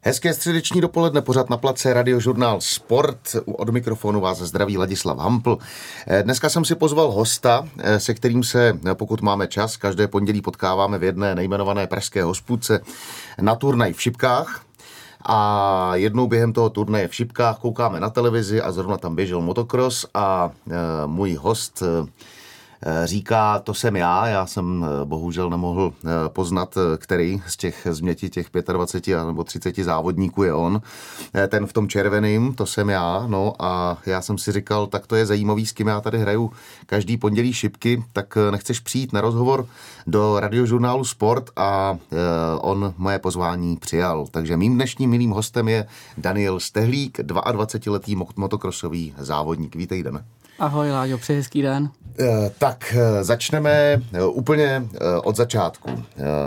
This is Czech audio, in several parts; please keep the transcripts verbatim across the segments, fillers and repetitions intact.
Hezké středeční dopoledne, pořad na place, Radiožurnál Sport. Od mikrofonu vás zdraví Ladislav Hampl. Dneska jsem si pozval hosta, se kterým se, pokud máme čas, každé pondělí potkáváme v jedné nejmenované pražské hospůdce na turnaj v Šipkách. A jednou během toho turnaje v Šipkách koukáme na televizi a zrovna tam běžel motocross a e, můj host e, říká, to jsem já, já jsem bohužel nemohl poznat, který z těch změti těch dvacet pět nebo třicet závodníků je on. Ten v tom červeným, to jsem já, no a já jsem si říkal, tak to je zajímavý, s kým já tady hraju každý pondělí Šipky, tak nechceš přijít na rozhovor do Radiožurnálu Sport a on moje pozvání přijal. Takže mým dnešním milým hostem je Daniel Stehlík, dvacetiletý motokrosový závodník. Vítej, Dane. Ahoj, Láďo, přeji hezký den. Tak začneme úplně od začátku.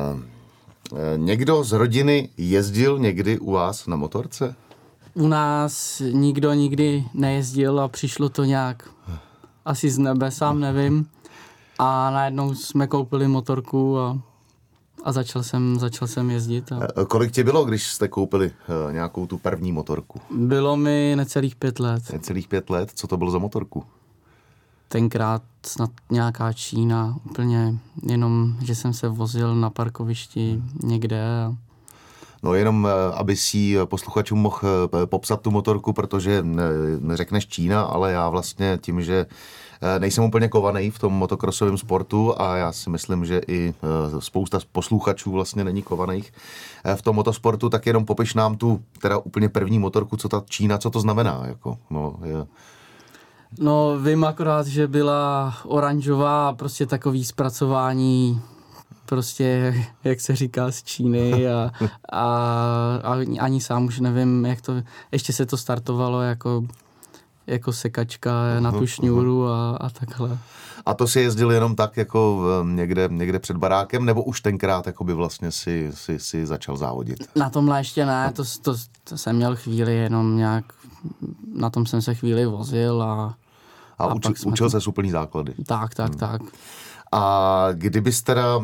Někdo z rodiny jezdil někdy u vás na motorce? U nás nikdo nikdy nejezdil a přišlo to nějak asi z nebe, sám nevím. A najednou jsme koupili motorku a, a začal jsem, začal jsem jezdit. A... Kolik tě bylo, když jste koupili nějakou tu první motorku? Bylo mi necelých pět let. Necelých pět let? Co to bylo za motorku? Tenkrát snad nějaká Čína, úplně jenom, že jsem se vozil na parkovišti někde. A... No jenom, aby si posluchačům mohl popsat tu motorku, protože neřekneš Čína, ale já vlastně tím, že nejsem úplně kovaný v tom motokrosovém sportu a já si myslím, že i spousta posluchačů vlastně není kovaných v tom motosportu, tak jenom popiš nám tu teda úplně první motorku, co ta Čína, co to znamená, jako, no, je... No, vím akorát, že byla oranžová, prostě takový zpracování, prostě, jak se říká, z Číny a, a, a ani sám už nevím, jak to, ještě se to startovalo jako, jako sekačka na tu šňůru a, a takhle. A to si jezdil jenom tak jako někde, někde před barákem, nebo už tenkrát jakoby vlastně si, si, si začal závodit? Na tomhle ještě ne, to, to, to jsem měl chvíli jenom nějak, na tom jsem se chvíli vozil a A, a uči, učil se úplný základy. Tak, tak, hmm. tak. A kdybys teda,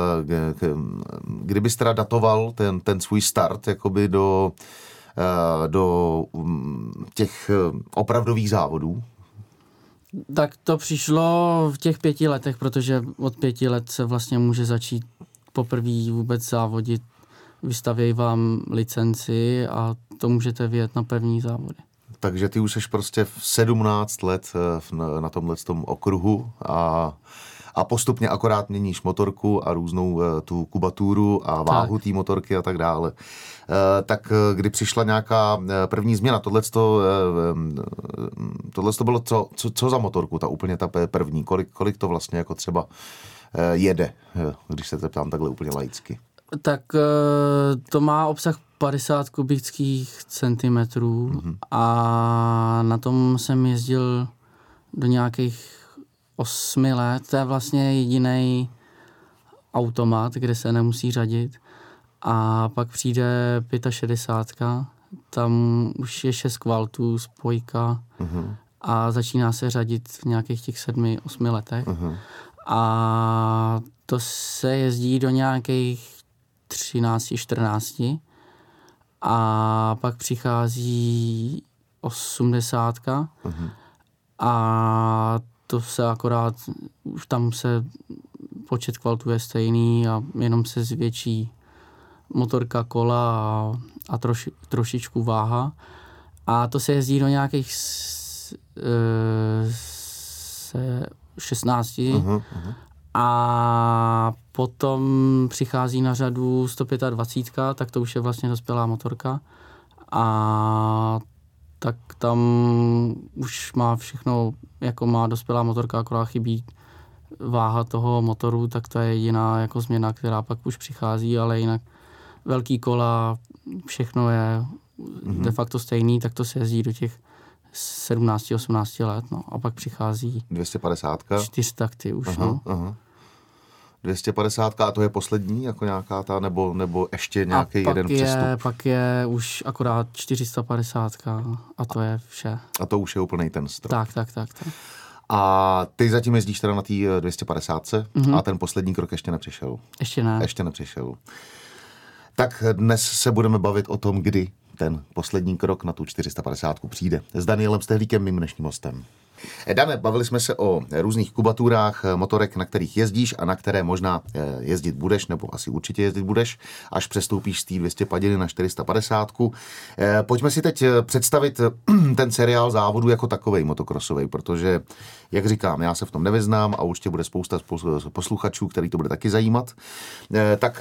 kdybys teda datoval ten, ten svůj start jakoby do, do těch opravdových závodů? Tak to přišlo v těch pěti letech, protože od pěti let se vlastně může začít poprvé vůbec závodit. Vystavějí vám licenci a to můžete vyjet na první závody. Takže ty už jsi prostě v sedmnáct let na tomhle tom okruhu a, a postupně akorát měníš motorku a různou tu kubaturu a váhu té motorky a tak dále. Tak kdy přišla nějaká první změna, tohleto, tohleto bylo co, co, co za motorku, ta úplně ta první, kolik, kolik to vlastně jako třeba jede, když se zeptám takhle úplně laicky? Tak to má obsah padesát kubických centimetrů mm-hmm. a na tom jsem jezdil do nějakých osmi let. To je vlastně jediný automat, kde se nemusí řadit. A pak přijde šedesát pět, tam už je šest kvaltů, spojka mm-hmm. a začíná se řadit v nějakých těch sedmi, osmi letech. Mm-hmm. A to se jezdí do nějakých třináct, čtrnáct a pak přichází osmdesátka uh-huh. a to se akorát, už tam se počet kvaltů je stejný a jenom se zvětší motorka, kola a, a troši, trošičku váha a to se jezdí do nějakých s, e, se šestnáct uh-huh, uh-huh. A potom přichází na řadu sto dvacet pět, tak to už je vlastně dospělá motorka. A tak tam už má všechno, jako má dospělá motorka, akorát chybí váha toho motoru, tak to je jediná jako změna, která pak už přichází, ale jinak velký kola, všechno je mm-hmm. de facto stejný, tak to se jezdí do těch sedmnáct osmnáct let, no. A pak přichází dvě stě padesát čtyřtakty už, aha, no. Aha. dvě stě padesát a to je poslední, jako nějaká ta, nebo, nebo ještě nějaký jeden je, přestup? Pak je už akorát čtyři sta padesát a to je vše. A to už je úplnej ten strop. Tak, tak, tak, tak. A ty zatím jezdíš teda na té dvě stě padesát mm-hmm. a ten poslední krok ještě nepřišel? Ještě ne. Ještě nepřišel. Tak dnes se budeme bavit o tom, kdy ten poslední krok na tu čtyři sta padesát přijde. S Danielem Stehlíkem, mým dnešním hostem. Dane, bavili jsme se o různých kubaturách, motorek, na kterých jezdíš a na které možná jezdit budeš, nebo asi určitě jezdit budeš, až přestoupíš z té dvě stě padiny na čtyři sta padesát. Pojďme si teď představit ten seriál závodu jako takovej motokrosovej, protože, jak říkám, já se v tom nevyznám a určitě bude spousta posluchačů, který to bude taky zajímat. Tak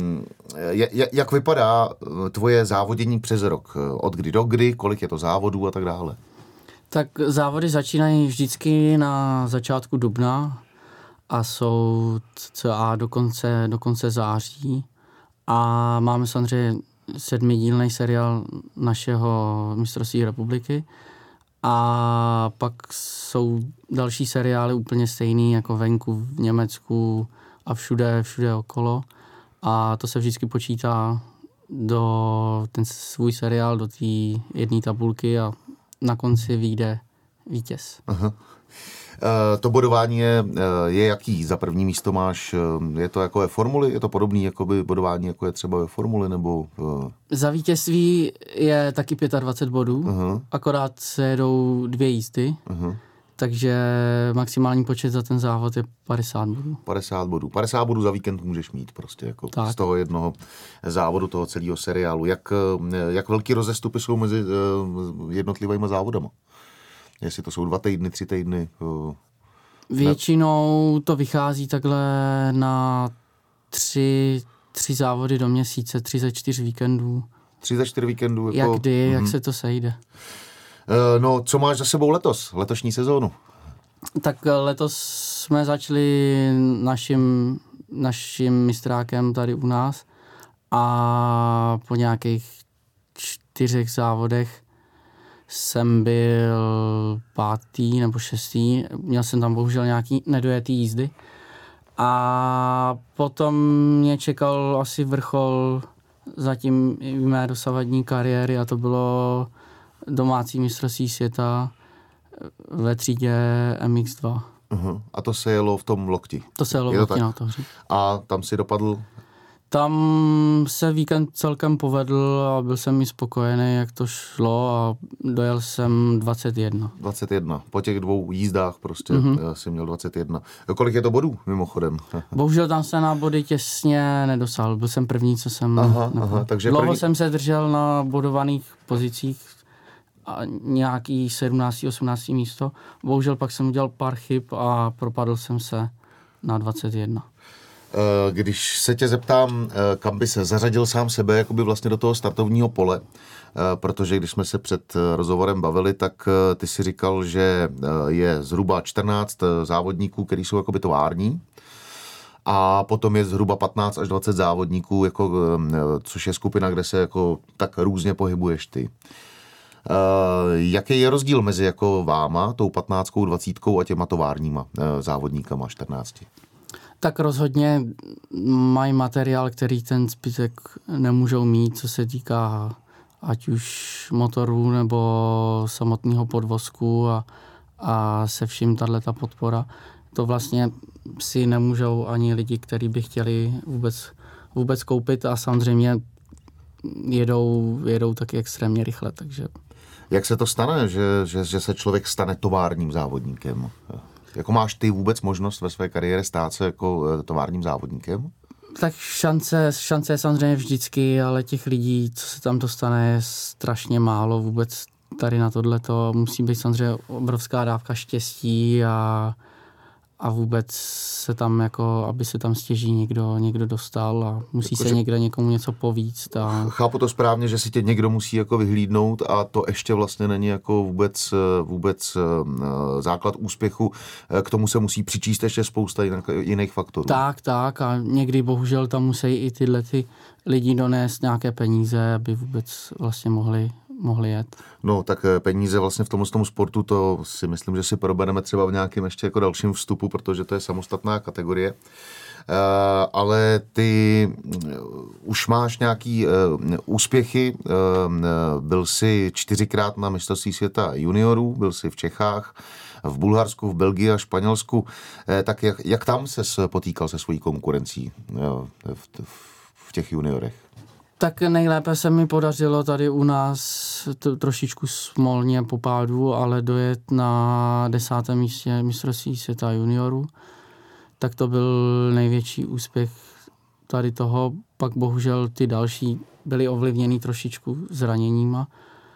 jak vypadá tvoje závodění přes rok? Od kdy do kdy, kolik je to závodů a tak dále? Tak závody začínají vždycky na začátku dubna a jsou cca do konce, do konce září. A máme samozřejmě sedmidílný seriál našeho mistrovství republiky. A pak jsou další seriály úplně stejný, jako venku v Německu a všude, všude okolo. A to se vždycky počítá do ten svůj seriál, do té jedné tabulky a na konci vyjde vítěz. Aha. E, to bodování je, je jaký? Za první místo máš, je to jako je formuly? Je to podobný jakoby bodování, jako je třeba ve formuli? Nebo... Za vítězství je taky dvacet pět bodů, aha, akorát se jedou dvě jízdy, aha, takže maximální počet za ten závod je padesát bodů. padesát bodů. padesát bodů za víkend můžeš mít prostě jako z toho jednoho závodu, toho celého seriálu. Jak, jak velký rozestupy jsou mezi jednotlivými závodama? Jestli to jsou dva týdny, tři týdny? Většinou to vychází takhle na tři, tři závody do měsíce, tři ze čtyř víkendů. Tři ze čtyř víkendů? Jako... Jak kdy, mm-hmm, jak se to sejde. No, co máš za sebou letos, letošní sezónu? Tak letos jsme začali naším, naším mistrákem tady u nás a po nějakých čtyřech závodech jsem byl pátý nebo šestý. Měl jsem tam bohužel nějaký nedojetý jízdy. A potom mě čekal asi vrchol zatím i mé dosavadní kariéry a to bylo domácí mistrovství světa ve třídě M X dva. Uh-huh. A to se jelo v tom Lokti? To se jelo v Lokti na Ohři. A tam si dopadl? Tam se víkend celkem povedl a byl jsem i spokojený, jak to šlo a dojel jsem dvacet jedna. dvacet jedna. Po těch dvou jízdách prostě mm-hmm. si měl dvacet jedna. Kolik je to bodů mimochodem? Bohužel tam se na body těsně nedosáhl. Byl jsem první, co jsem... Aha, aha, takže dlouho první... jsem se držel na bodovaných pozicích a nějaký sedmnáct osmnáct místo. Bohužel pak jsem udělal pár chyb a propadl jsem se na dvacet jedna. Když se tě zeptám, kam by se zařadil sám sebe jakoby vlastně do toho startovního pole, protože když jsme se před rozhovorem bavili, tak ty si říkal, že je zhruba čtrnáct závodníků, kteří jsou jakoby tovární, a potom je zhruba patnáct až dvacet závodníků, jako, což je skupina, kde se jako tak různě pohybuješ ty. Jaký je rozdíl mezi jako váma, tou patnáctkou, dvacítkou a těma továrníma závodníkama čtrnácti? Tak rozhodně mají materiál, který ten zbytek nemůžou mít, co se týká ať už motorů nebo samotného podvozku a, a se vším tato podpora. To vlastně si nemůžou ani lidi, kteří by chtěli vůbec, vůbec koupit a samozřejmě jedou, jedou taky extrémně rychle. Takže... Jak se to stane, že, že, že se člověk stane továrním závodníkem? Jako máš ty vůbec možnost ve své kariéře stát se jako továrním závodníkem? Tak šance, šance je samozřejmě vždycky, ale těch lidí, co se tam dostane, je strašně málo. Vůbec tady na tohleto musí být samozřejmě obrovská dávka štěstí a, a vůbec se tam jako, aby se tam stěží někdo, někdo dostal a musí jako, se že... někde někomu něco povíct. A... Chápu to správně, že si tě někdo musí jako vyhlídnout a to ještě vlastně není jako vůbec, vůbec základ úspěchu. K tomu se musí přičíst ještě spousta jiných faktorů. Tak, tak a někdy bohužel tam musí i tyhle ty lidi donést nějaké peníze, aby vůbec vlastně mohli mohli jet. No, tak peníze vlastně v tomhle tomu sportu, to si myslím, že si probereme třeba v nějakém ještě jako dalším vstupu, protože to je samostatná kategorie. Uh, ale ty uh, už máš nějaký uh, úspěchy. Uh, byl jsi čtyřikrát na mistrovství světa juniorů, byl jsi v Čechách, v Bulharsku, v Belgii a Španělsku. Uh, tak jak, jak tam ses potýkal se svojí konkurencí uh, v, v těch juniorech? Tak nejlépe se mi podařilo tady u nás to, trošičku smolně po pádu, ale dojet na desátém místě mistrovství světa juniorů. Tak to byl největší úspěch tady toho. Pak bohužel ty další byly ovlivněny trošičku zraněníma.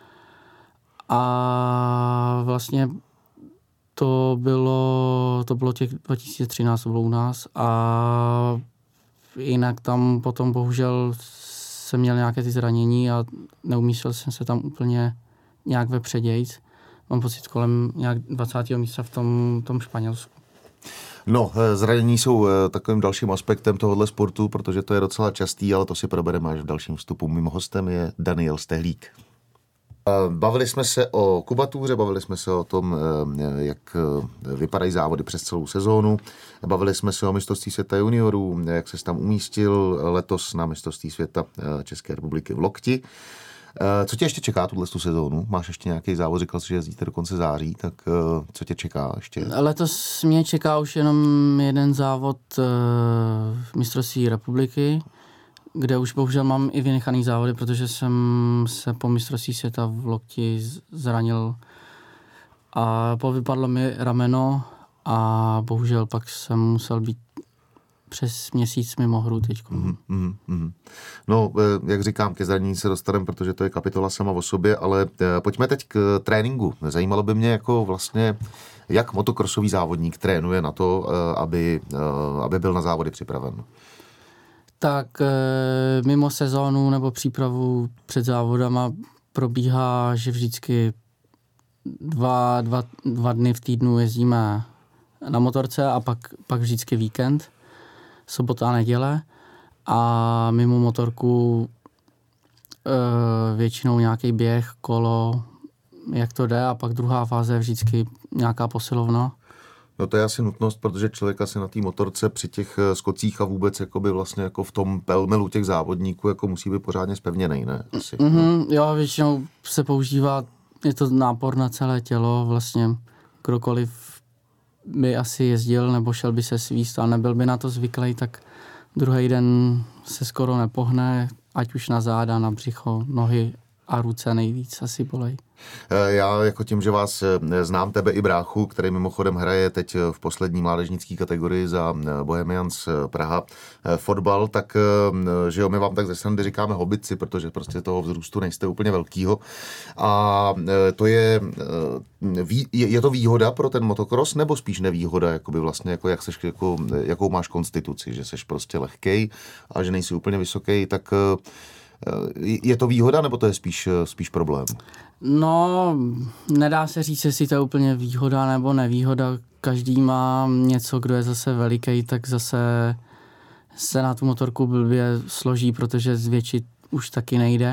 A vlastně to bylo, to bylo těch dva tisíce třináct, to bylo u nás. A jinak tam potom bohužel jsem měl nějaké ty zranění a neumístil jsem se tam úplně nějak vepředějc. Mám pocit kolem nějak dvacátého místa v tom, tom Španělsku. No, zranění jsou takovým dalším aspektem tohohle sportu, protože to je docela častý, ale to si probereme až v dalším vstupu. Mým hostem je Daniel Stehlík. Bavili jsme se o kubatuře, bavili jsme se o tom, jak vypadají závody přes celou sezónu. Bavili jsme se o mistrovství světa juniorů, jak se tam umístil letos na mistrovství světa České republiky v Lokti. Co tě ještě čeká tuhle sezónu? Máš ještě nějaký závod, říkal jsi, že jezdíte do konce září, tak co tě čeká ještě? Letos mě čeká už jenom jeden závod v mistrovství republiky, kde už bohužel mám i vynechaný závody, protože jsem se po mistrovství světa v Lokti zranil a povypadlo mi rameno a bohužel pak jsem musel být přes měsíc mimo hru teďko. Mm, mm, mm. No, jak říkám, ke zranění se dostaneme, protože to je kapitola sama o sobě, ale pojďme teď k tréninku. Zajímalo by mě jako vlastně, jak motokrosový závodník trénuje na to, aby, aby byl na závody připraven. Tak mimo sezónu nebo přípravu před závodama probíhá, že vždycky dva, dva, dva dny v týdnu jezdíme na motorce a pak, pak vždycky víkend, sobota a neděle. A mimo motorku většinou nějaký běh, kolo, jak to jde, a pak druhá fáze je vždycky nějaká posilovna. No to je asi nutnost, protože člověk asi na té motorce při těch skocích a vůbec jakoby vlastně jako v tom pelmelu těch závodníků jako musí být pořádně zpevněnej, ne? Asi. Mm-hmm, jo, většinou se používá, je to nápor na celé tělo, vlastně kdokoliv by asi jezdil nebo šel by se svíst a nebyl by na to zvyklý, tak druhý den se skoro nepohne, ať už na záda, na břicho, nohy a ruce nejvíc asi bolej. Já jako tím, že vás znám, tebe i bráchu, který mimochodem hraje teď v poslední mládežnické kategorii za Bohemians Praha fotbal, tak že jo, my vám tak ze srandy říkáme hobici, protože prostě toho vzrůstu nejste úplně velkýho. A to je, je to výhoda pro ten motocross, nebo spíš nevýhoda, jakoby vlastně, jako jak seš, jako, jakou máš konstituci, že seš prostě lehkej a že nejsi úplně vysoký, tak je to výhoda, nebo to je spíš, spíš problém? No, nedá se říct, jestli to je úplně výhoda nebo nevýhoda. Každý má něco, kdo je zase veliký, tak zase se na tu motorku blbě složí, protože zvětšit už taky nejde.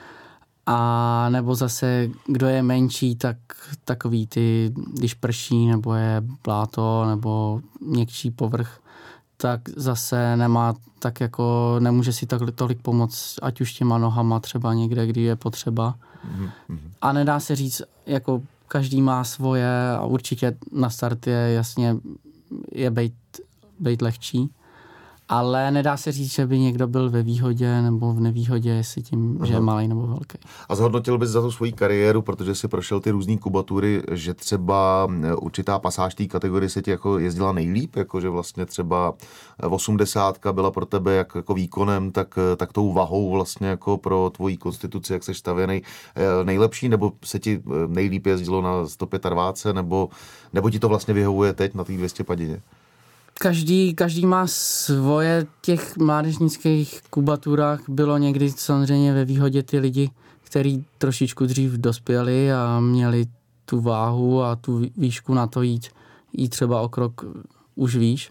A nebo zase, kdo je menší, tak takový ty, když prší, nebo je bláto, nebo měkčí povrch, tak zase nemá tak jako, nemůže si tak tolik pomoct, ať už těma nohama třeba někde, kdy je potřeba. Mm-hmm. A nedá se říct, jako každý má svoje a určitě na start je jasně je bejt, bejt lehčí. Ale nedá se říct, že by někdo byl ve výhodě nebo v nevýhodě, jestli tím, Aha. že je malý nebo velký. A zhodnotil bys za tu svoji kariéru, protože si prošel ty různý kubatury, že třeba určitá pasáž té kategorie se ti jako jezdila nejlíp, jako že vlastně třeba osmdesátka byla pro tebe jak jako výkonem, tak, tak tou vahou vlastně jako pro tvoji konstituci, jak seš stavěnej, nejlepší, nebo se ti nejlíp jezdilo na sto dvacet pět, nebo, nebo ti to vlastně vyhovuje teď na té dvě stě padině? Každý, každý má svoje, těch mládežnických kubaturách bylo někdy samozřejmě ve výhodě ty lidi, kteří trošičku dřív dospěli a měli tu váhu a tu výšku na to jít, jít třeba o krok už výš.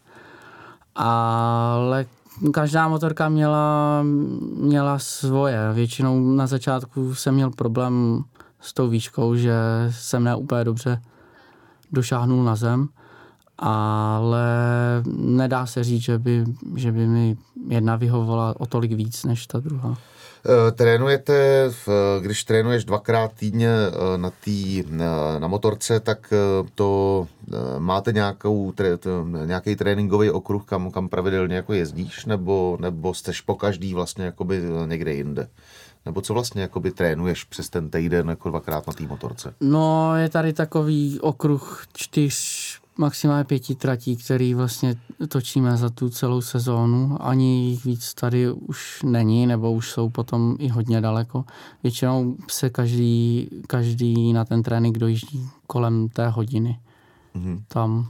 Ale každá motorka měla, měla svoje. Většinou na začátku jsem měl problém s tou výškou, že jsem ne úplně dobře došáhnul na zem. Ale nedá se říct, že by, že by mi jedna vyhovovala o tolik víc než ta druhá. Trénujete, když trénuješ dvakrát týdně na, tý, na motorce, tak to máte nějakou, nějaký tréninkový okruh, kam, kam pravidelně jako jezdíš, nebo, nebo jsteš po každý vlastně jakoby někde jinde? Nebo co vlastně jakoby trénuješ přes ten týden jako dvakrát na té motorce? No, je tady takový okruh čtyř, maximálně pěti tratí, který vlastně točíme za tu celou sezónu. Ani jich víc tady už není, nebo už jsou potom i hodně daleko. Většinou se každý, každý na ten trénink dojíždí kolem té hodiny. Mm-hmm. Tam.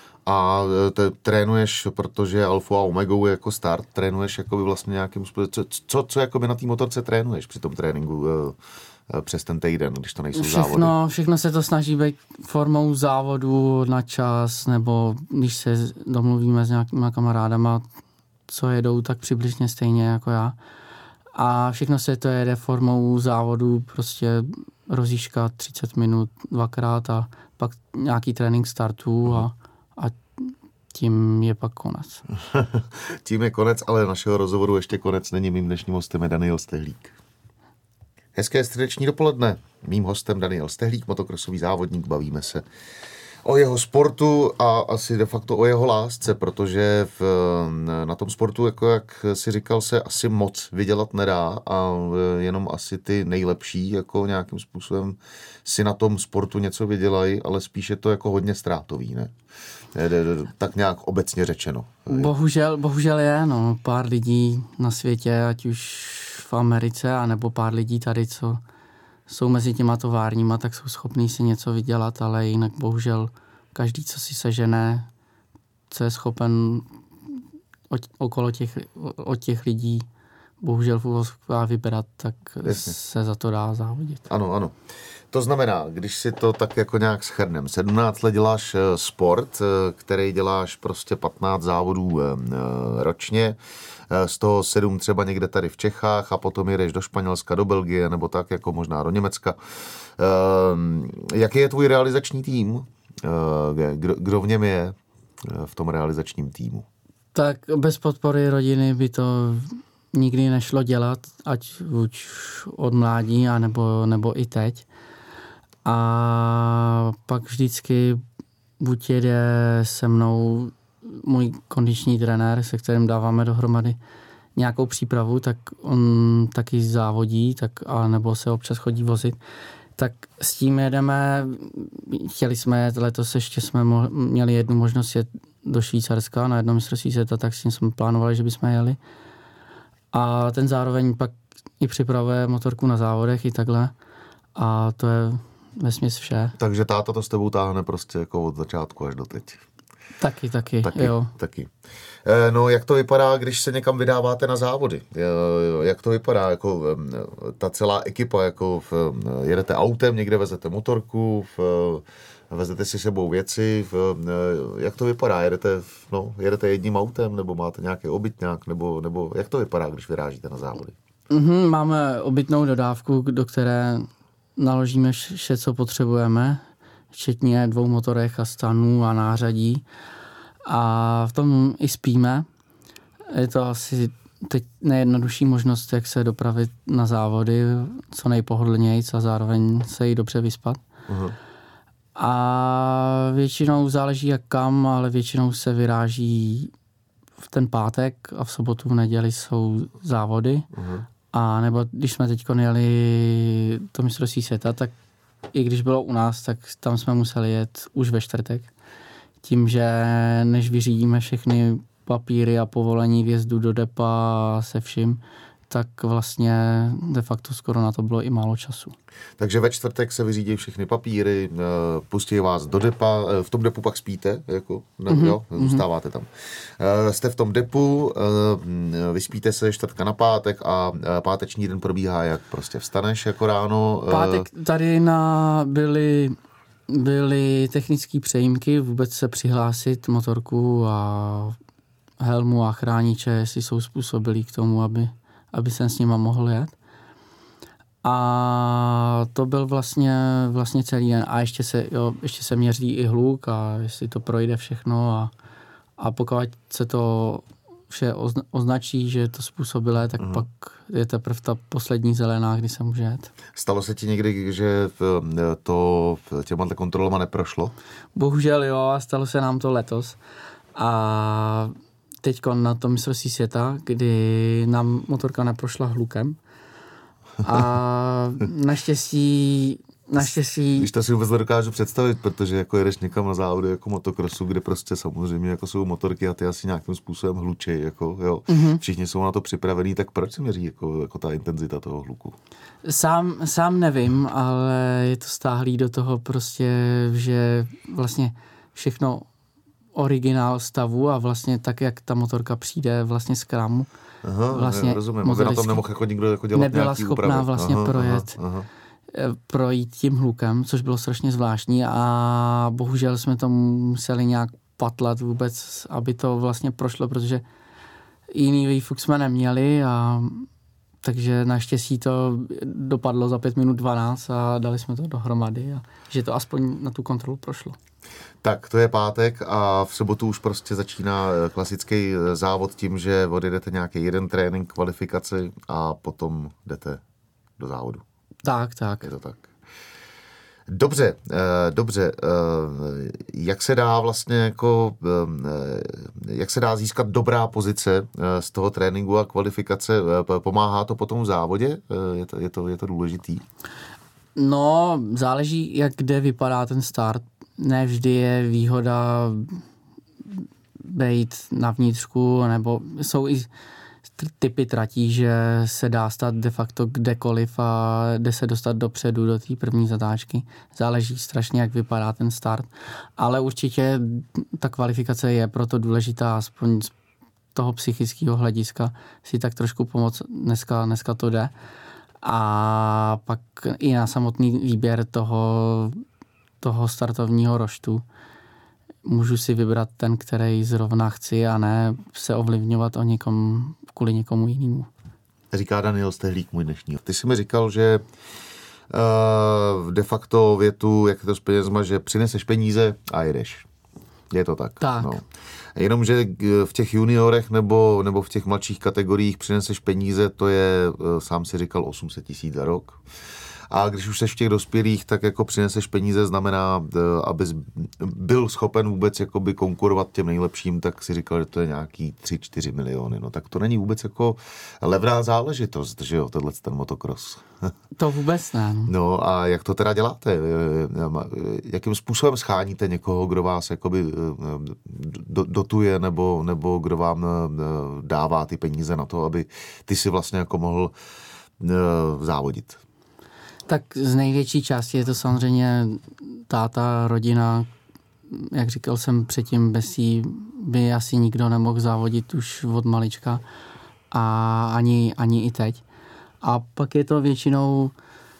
A te, trénuješ, protože Alfa a Omegou je jako start, trénuješ jakoby vlastně nějakým způsobem, co, co, co jakoby na té motorce trénuješ při tom tréninku uh, přes ten týden, když to nejsou všechno, závody? Všechno se to snaží být formou závodu na čas, nebo když se domluvíme s nějakýma kamarádama, co jedou, tak přibližně stejně jako já. A všechno se to jede formou závodu, prostě rozjížďka třicet minut dvakrát a pak nějaký trénink startů a, a tím je pak konec. Tím je konec, ale našeho rozhovoru ještě konec není. Mým dnešním hostem je Daniel Stehlík. Hezké středeční dopoledne. Mým hostem Daniel Stehlík, motokrosový závodník. Bavíme se o jeho sportu a asi de facto o jeho lásce, protože v, na tom sportu, jako jak si říkal, se asi moc vydělat nedá a jenom asi ty nejlepší jako nějakým způsobem si na tom sportu něco vydělají, ale spíš je to jako hodně ztrátový, ne? Tak nějak obecně řečeno. Bohužel, bohužel je, no, pár lidí na světě, ať už v Americe, anebo pár lidí tady, co jsou mezi těma továrníma, tak jsou schopní si něco vydělat, ale jinak bohužel každý, co si sežené, co je schopen od, okolo těch, od těch lidí bohužel v uvozovkách vybrat, tak Jasně. se za to dá závodit. Ano, ano. To znamená, když si to tak jako nějak shrnem, sedmnáct let děláš sport, který děláš prostě patnáct závodů ročně, z toho sedm třeba někde tady v Čechách a potom jedeš do Španělska, do Belgie nebo tak jako možná do Německa. Jaký je tvůj realizační tým? Kdo, kdo v něm je v tom realizačním týmu? Tak bez podpory rodiny by to nikdy nešlo dělat, ať už od mládí, a nebo, nebo i teď. A pak vždycky buď jede se mnou můj kondiční trenér, se kterým dáváme dohromady nějakou přípravu, tak on taky závodí, tak, a nebo se občas chodí vozit. Tak s tím jedeme, chtěli jsme jet, letos ještě jsme mo- měli jednu možnost jet do Švýcarska na jedno mistrovství světa, tak s tím jsme plánovali, že bychom jeli. A ten zároveň pak i připravuje motorku na závodech i takhle. A to je vesměs vše. Takže táta to s tebou táhne prostě jako od začátku až do teď. Taky, taky, taky jo. Taky. No, jak to vypadá, když se někam vydáváte na závody? Jak to vypadá, jako ta celá ekipa, jako jedete autem, někde vezete motorku, vezete si sebou věci, jak to vypadá? Jedete, no, jedete jedním autem, nebo máte nějaký obytňák, nebo, nebo jak to vypadá, když vyrážíte na závody? Mm-hmm, máme obytnou dodávku, do které naložíme vše, co potřebujeme, včetně dvou motorek a stanů a nářadí. A v tom i spíme. Je to asi teď nejjednodušší možnost, jak se dopravit na závody co nejpohodlnějc a zároveň se i dobře vyspat. Uh-huh. A většinou záleží jak kam, ale většinou se vyráží v ten pátek a v sobotu, v neděli jsou závody. Uh-huh. A nebo když jsme teď jeli to mistrovství světa, tak i když bylo u nás, tak tam jsme museli jet už ve čtvrtek. Tím, že než vyřídíme všechny papíry a povolení vjezdu do depa se vším, tak vlastně de facto skoro na to bylo i málo času. Takže ve čtvrtek se vyřídí všechny papíry, pustí vás do depa, v tom depu pak spíte, jako, ne, mm-hmm. jo, zůstáváte tam. Jste v tom depu, vyspíte se čtvrtka na pátek a páteční den probíhá jak? Prostě vstaneš jako ráno? Pátek tady na byly, byly technické přejímky, vůbec se přihlásit motorku a helmu a chrániče, jestli jsou způsobilí k tomu, aby aby jsem s nima mohl jet. A to byl vlastně, vlastně celý den. A ještě se, jo, ještě se měří i hluk a jestli to projde všechno. A, a pokud se to vše označí, že je to způsobilé, tak mm. pak je teprve ta poslední zelená, kdy se může jet. Stalo se ti někdy, že to těma kontrolama neprošlo? Bohužel jo, a stalo se nám to letos. A teďko na tom mistrovství světa, kdy nám motorka neprošla hlukem. A naštěstí Naštěstí... Když to si vůbec dokážu představit, protože jako jedeš někam na závody jako motokrosu, kde prostě samozřejmě jako jsou motorky a ty asi nějakým způsobem hlučej, jako jo. Mm-hmm. Všichni jsou na to připravení, tak proč se měří jako, jako ta intenzita toho hluku? Sám, sám nevím, ale je to stáhlý do toho prostě, že vlastně všechno originál stavu a vlastně tak, jak ta motorka přijde vlastně z krámu. Aha, vlastně rozumím, aby na tom nemohl jako nikdo jako dělat nebyla nějaký schopná úpravy. vlastně aha, projet. Aha, aha. projít tím hlukem, což bylo strašně zvláštní a bohužel jsme to museli nějak patlat vůbec, aby to vlastně prošlo, protože jiný výfuk jsme neměli a takže naštěstí to dopadlo za pět minut dvanáct a dali jsme to dohromady a že to aspoň na tu kontrolu prošlo. Tak to je pátek a v sobotu už prostě začíná klasický závod tím, že odjedete nějaký jeden trénink, kvalifikaci a potom jdete do závodu. Tak, tak. Je to tak. Dobře, eh, dobře. Eh, jak se dá vlastně jako, eh, jak se dá získat dobrá pozice eh, z toho tréninku a kvalifikace? Eh, pomáhá to potom v závodě? Eh, je to, je to, je to důležitý? No, záleží, jak kde vypadá ten start. Ne vždy je výhoda být na vnitřku, nebo jsou i typy tratí, že se dá stát de facto kdekoliv a jde se dostat dopředu do té první zatáčky. Záleží strašně, jak vypadá ten start. Ale určitě ta kvalifikace je proto důležitá, aspoň z toho psychického hlediska si tak trošku pomoct. Dneska, dneska to jde. A pak i na samotný výběr toho, toho startovního roštu můžu si vybrat ten, který zrovna chci a ne se ovlivňovat o někom, kvůli někomu jinému. Říká Daniel Stehlík, můj dnešní. Ty jsi mi říkal, že uh, de facto větu, jak to s penězma, že přineseš peníze a jedeš. Je to tak. Tak. No. Jenomže v těch juniorech nebo, nebo v těch mladších kategoriích přineseš peníze, to je, sám si říkal, osm set tisíc za rok. A když už seš v těch dospělých, tak jako přineseš peníze, znamená, abys byl schopen vůbec jakoby konkurovat těm nejlepším, tak si říkal, že to je nějaký tři čtyři miliony. No tak to není vůbec jako levná záležitost, že jo, tenhle ten motocross. To vůbec ne. No a jak to teda děláte? Jakým způsobem scháníte někoho, kdo vás jakoby dotuje nebo, nebo kdo vám dává ty peníze na to, aby ty si vlastně jako mohl závodit? Tak z největší části je to samozřejmě táta, rodina. Jak říkal jsem předtím, bez jí by asi nikdo nemohl závodit už od malička a ani, ani i teď. A pak je to většinou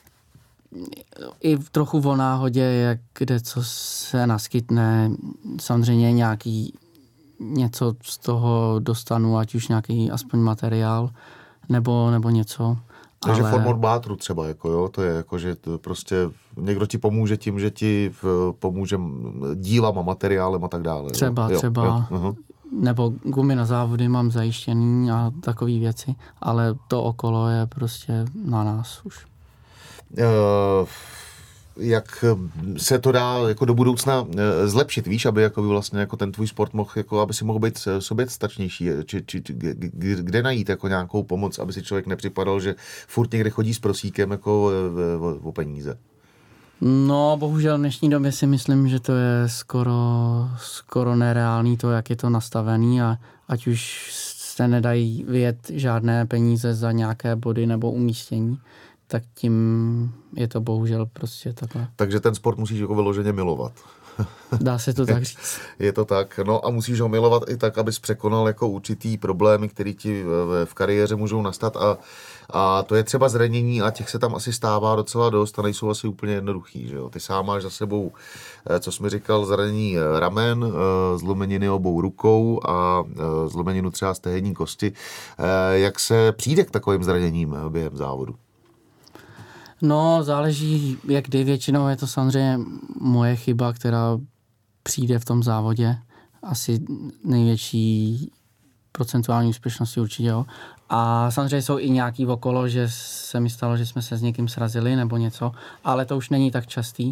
i trochu o náhodě, jak kde co se naskytne. Samozřejmě nějaký něco z toho dostanu, ať už nějaký aspoň materiál nebo, nebo něco. Takže ale... formou bátru třeba, jako jo, to je jako, že to prostě někdo ti pomůže tím, že ti pomůže dílama, materiálem a tak dále. Třeba, jo, třeba, jo, uh-huh. Nebo gumy na závody mám zajištěný a takové věci, ale to okolo je prostě na nás už. Uh, jak se to dá jako do budoucna zlepšit, víš, aby jako by vlastně jako ten tvůj sport mohl, jako aby si mohl být soběstačnější, či, či, kde najít jako nějakou pomoc, aby si člověk nepřipadal, že furt někde chodí s prosíkem jako o, o peníze? No, bohužel v dnešní době si myslím, že to je skoro, skoro nereálný to, jak je to nastavený a ať už se nedají vyjet žádné peníze za nějaké body nebo umístění, tak tím je to bohužel prostě takhle. Takže ten sport musíš jako vyloženě milovat. Dá se to tak říct. Je to tak, no a musíš ho milovat i tak, abys překonal jako určitý problémy, které ti v, v kariéře můžou nastat a, a to je třeba zranění a těch se tam asi stává docela dost a nejsou asi úplně jednoduchý, že jo. Ty sám máš za sebou, co jsi mi říkal, zranění ramen, zlomeniny obou rukou a zlomeninu třeba stehenní kosti. Jak se přijde k takovým zraněním během závodu? No, záleží, jak kdy. Většinou je to samozřejmě moje chyba, která přijde v tom závodě. Asi největší procentuální úspěšnosti určitě jo. A samozřejmě jsou i nějaký okolo, že se mi stalo, že jsme se s někým srazili nebo něco, ale to už není tak častý.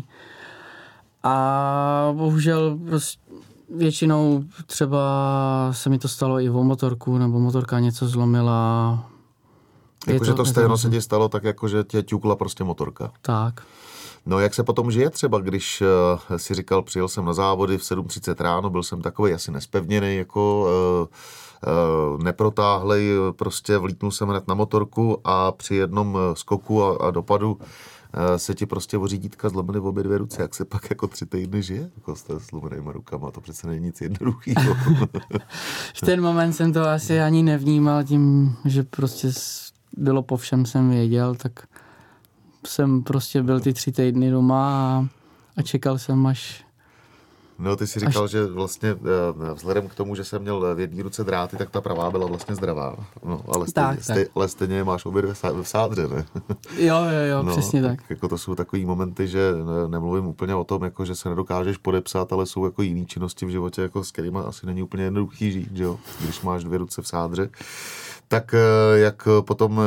A bohužel prostě většinou třeba se mi to stalo i o motorku, nebo motorka něco zlomila. Jakože to, to stejno se ti stalo tak, jako že tě ťukla prostě motorka. Tak. No jak se potom žije třeba, když uh, si říkal, přijel jsem na závody v sedm třicet ráno, byl jsem takovej asi nespevněný, jako uh, uh, neprotáhlej, prostě vlítnul jsem hned na motorku a při jednom skoku a, a dopadu uh, se ti prostě o řídítka zlomily v obě dvě ruce. Jak se pak jako tři týdny žije? Jako s zlomenýma rukama, to přece není nic jednoduchýho. V ten moment jsem to asi ani nevnímal tím, že prostě bylo po všem jsem věděl, tak jsem prostě byl ty tři týdny doma a, a čekal jsem až... No ty si říkal, až... že vlastně vzhledem k tomu, že jsem měl v jedné ruce dráty, tak ta pravá byla vlastně zdravá. No, ale, stejně, tak, stej, tak. ale stejně máš obě dvě v sádře, ne? Jo, jo, jo, no, přesně tak. tak. Jako to jsou takový momenty, že nemluvím úplně o tom, jako, že se nedokážeš podepsat, ale jsou jako jiný činnosti v životě, jako, s kterýma asi není úplně jednoduchý žít, že jo? Když máš dvě ruce v sádře. Tak jak potom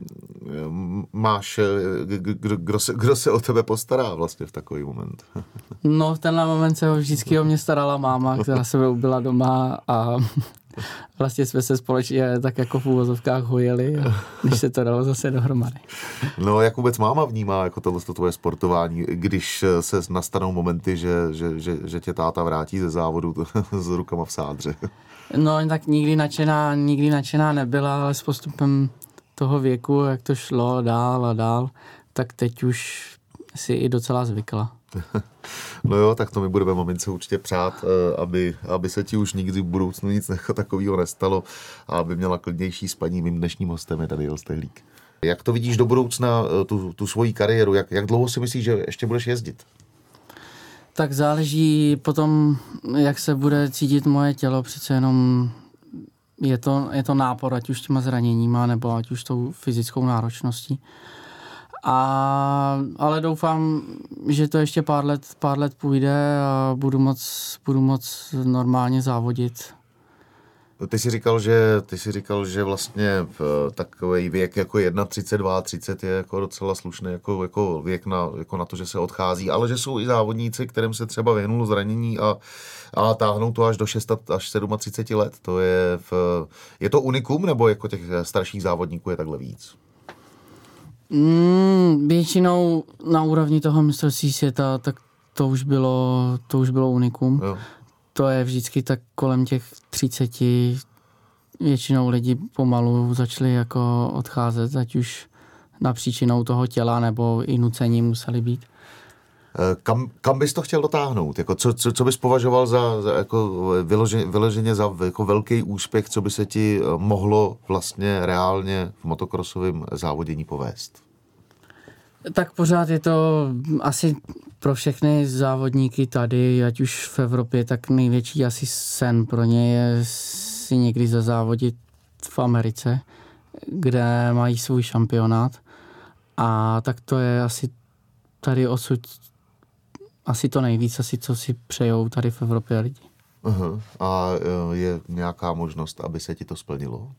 máš, kdo, kdo, se, kdo se o tebe postará vlastně v takový moment? No v tenhle moment se vždycky o mě starala máma, která se mnou byla doma a vlastně jsme se společně tak jako v úvozovkách hojili, když se to dalo zase dohromady. No jak vůbec máma vnímá jako tohle tvoje sportování, když se nastanou momenty, že, že, že, že tě táta vrátí ze závodu s rukama v sádře? No tak nikdy nadšená, nikdy nadšená nebyla, ale s postupem toho věku, jak to šlo dál a dál, tak teď už si i docela zvykla. No jo, tak to my budeme mamince určitě přát, aby, aby se ti už nikdy v budoucnu nic takového nestalo a aby měla klidnější spaní. Mým dnešním hostem je tady Sil Stehlík. Jak to vidíš do budoucna, tu, tu svoji kariéru? Jak, jak dlouho si myslíš, že ještě budeš jezdit? Tak záleží potom, jak se bude cítit moje tělo, přece jenom je to, je to nápor, ať už těma zraněníma, nebo ať už tou fyzickou náročností. A, ale doufám, že to ještě pár let, pár let půjde a budu moc, budu moc normálně závodit. Ty jsi říkal, že, ty jsi říkal, že vlastně takový věk jako třicet jedna, třicet dva je jako docela slušný jako, jako věk na, jako na to, že se odchází, ale že jsou i závodníci, kterým se třeba vyhnulo zranění a, a táhnou to až do šest až třicet sedm let. To je, v, je to unikum, nebo jako těch starších závodníků je takhle víc? Mm, většinou na úrovni toho mistrovství světa, tak to už bylo, to už bylo unikum. Jo. To je vždycky tak kolem těch třiceti, většinou lidi pomalu začali jako odcházet, ať už na příčinou toho těla nebo i nucení museli být. Kam, kam bys to chtěl dotáhnout? Jako co, co, co bys považoval za, za jako vyloženě, vyloženě za jako velký úspěch, co by se ti mohlo vlastně reálně v motokrosovém závodění povést? Tak pořád je to asi pro všechny závodníky tady, ať už v Evropě, tak největší asi sen pro ně je si někdy zazávodit v Americe, kde mají svůj šampionát. A tak to je asi tady odsud asi to nejvíc, asi co si přejou tady v Evropě lidi. Aha. A je nějaká možnost, aby se ti to splnilo?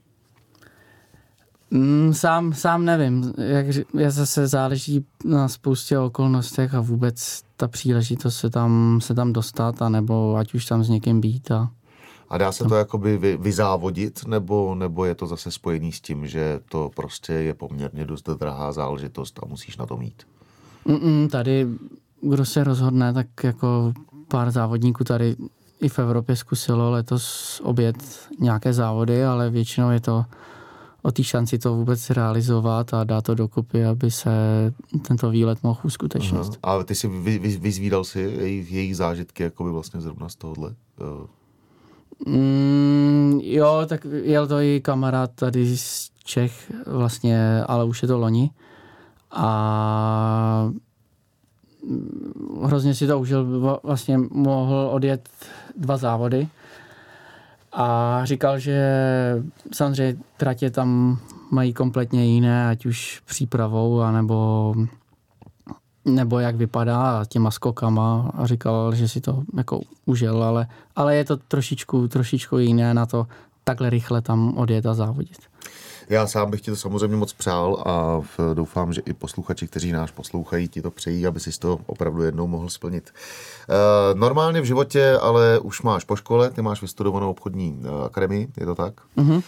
Mm, sám, sám nevím. Jak, jak zase záleží na spoustě okolnostech a vůbec ta příležitost se tam, se tam dostat, anebo ať už tam s někým být. A, a dá se tam to jakoby vy, vyzávodit, nebo, nebo je to zase spojený s tím, že to prostě je poměrně dost drahá záležitost a musíš na to mít? Mm, tady, kdo se rozhodne, tak jako pár závodníků tady i v Evropě zkusilo letos objet nějaké závody, ale většinou je to o té šanci to vůbec realizovat a dát to dokupy, aby se tento výlet mohl uskutečnit. A ty si vy, vy, vyzvídal si jejich, jejich zážitky jakoby vlastně zrovna z tohohle? Mm, jo, tak jel to i kamarád tady z Čech vlastně, ale už je to loni. A hrozně si to užil, vlastně mohl odjet dva závody. A říkal, že samozřejmě tratě tam mají kompletně jiné, ať už přípravou, anebo, nebo jak vypadá těma skokama. A říkal, že si to jako užil, ale, ale je to trošičku, trošičku jiné na to takhle rychle tam odjet a závodit. Já sám bych ti to samozřejmě moc přál a doufám, že i posluchači, kteří nás poslouchají, ti to přejí, aby si to opravdu jednou mohl splnit. E, normálně v životě, ale už máš po škole, ty máš vystudovanou obchodní akademii, je to tak? Mm-hmm.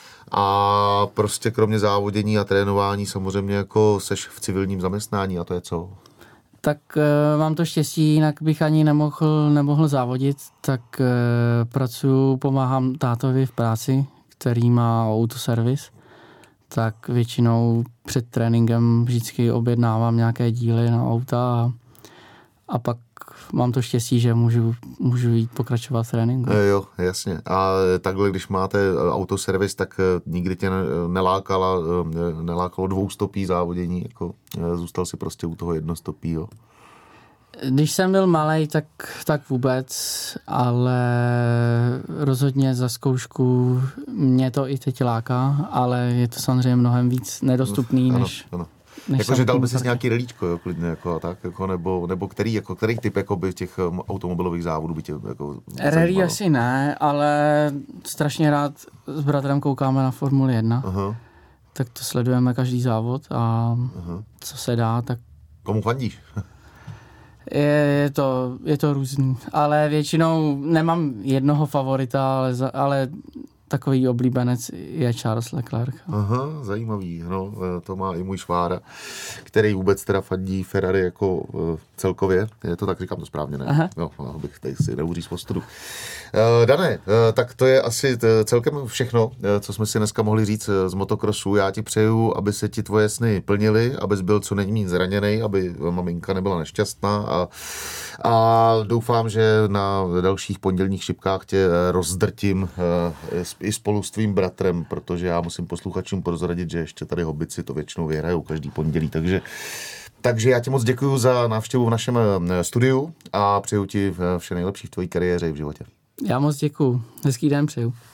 A prostě kromě závodění a trénování samozřejmě jako seš v civilním zaměstnání a to je co? Tak e, mám to štěstí, jinak bych ani nemohl, nemohl závodit, tak e, pracuji, pomáhám tátovi v práci, který má autoservis. Tak většinou před tréninkem vždycky objednávám nějaké díly na auta a, a pak mám to štěstí, že můžu, můžu jít pokračovat v tréninku. E, jo, jasně. A takhle, když máte autoservis, tak nikdy tě nelákala, nelákalo dvoustopí závodění, jako zůstal si prostě u toho jednostopího. Když jsem byl malej, tak, tak vůbec, ale rozhodně za zkoušku mě to i teď láká, ale je to samozřejmě mnohem víc nedostupný, ano, než... Ano. Jakože dal by si nějaký relíčko, jo, klidně, jako a tak, jako, nebo, nebo který, jako, který typ jako by těch automobilových závodů by tě jako rally asi ne, ale strašně rád s bratrem koukáme na Formuli jedna. Aha. Tak to sledujeme každý závod a aha. Co se dá, tak... Komu fandíš? Je, je, to, je to různý, ale většinou nemám jednoho favorita, ale, za, ale takový oblíbenec je Charles Leclerc. Aha, zajímavý, no, to má i můj švára, který vůbec teda fandí Ferrari jako uh, celkově, je to tak, říkám to správně, ne? Aha. No, abych tady si neuříz postudu. Uh, Dané, uh, tak to je asi t- celkem všechno, uh, co jsme si dneska mohli říct uh, z motokrosu. Já ti přeju, aby se ti tvoje sny plnily, abys byl co nejméně zraněnej, aby maminka nebyla nešťastná a, a doufám, že na dalších pondělních šipkách tě rozdrtím uh, i spolu s tvým bratrem, protože já musím posluchačům prozradit, že ještě tady hobici to většinou vyhrajou každý pondělí, takže takže já ti moc děkuju za návštěvu v našem studiu a přeju ti vše nejlepší v tvojí kariéře i v životě. Já moc děkuju. Hezký den přeju.